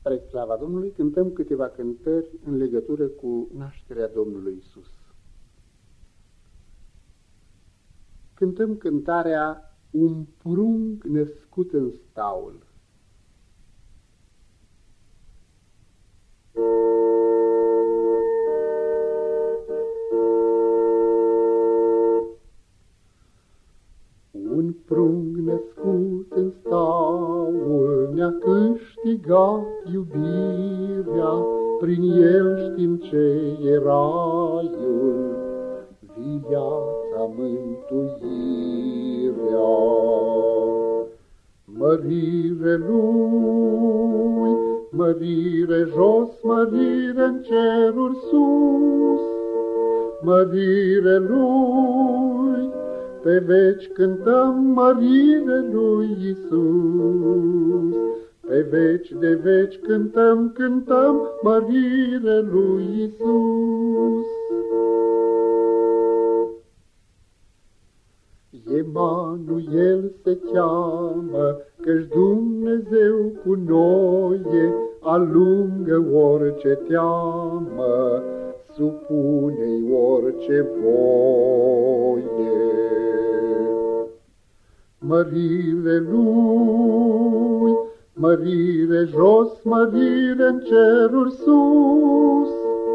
Spre slava Domnului cântăm câteva cântări în legătură cu nașterea Domnului Isus. Cântăm cântarea Un prunc născut în staul. Un prunc născut în staul ne-a câștigat iubirea, prin el știm ce e raiul, viața, mântuirea. Mărire lui, mărire jos, mărire în ceruri sus, mărire lui, pe veci cântăm mărire lui Iisus. Pe veci de veci cântăm mărire lui Iisus. Emanuel se cheamă, căci Dumnezeu cu noi e, alungă orice teamă, supune-i orice voie. Mărire lui, mărire jos, mărire în ceruri sus,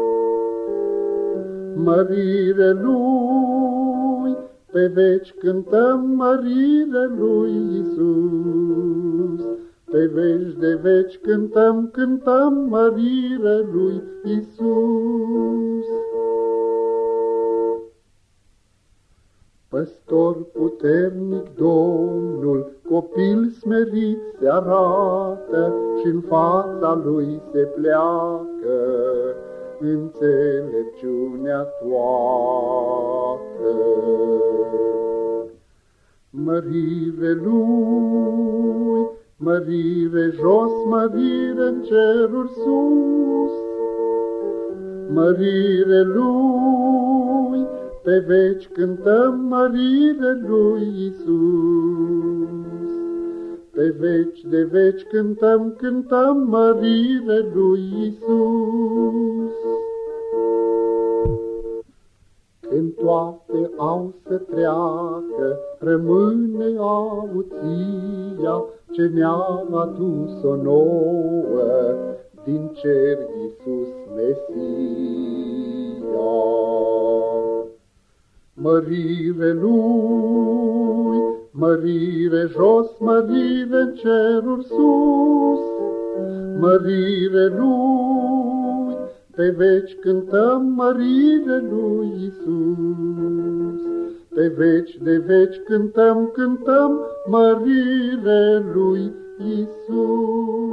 mărire lui, pe veci cântăm mărire lui Iisus. Pe veci de veci cântăm mărire lui Iisus. Păstor puternic Domnul, copil smerit se arată și-n fața lui se pleacă înțelepciunea toată. Mărire lui, mărire jos, mărire în ceruri sus, mărire lui, pe veci cântăm mărire lui Iisus. Pe veci de veci cântăm mărire lui Iisus. Când toate au să treacă, rămâne avuția ce ne-a adus-o nouă din cer Iisus Mesia. Mărire lui, mărire jos, mărire în ceruri sus, mărire lui, pe veci cântăm mărire lui Iisus. Pe veci de veci cântăm mărire lui Iisus.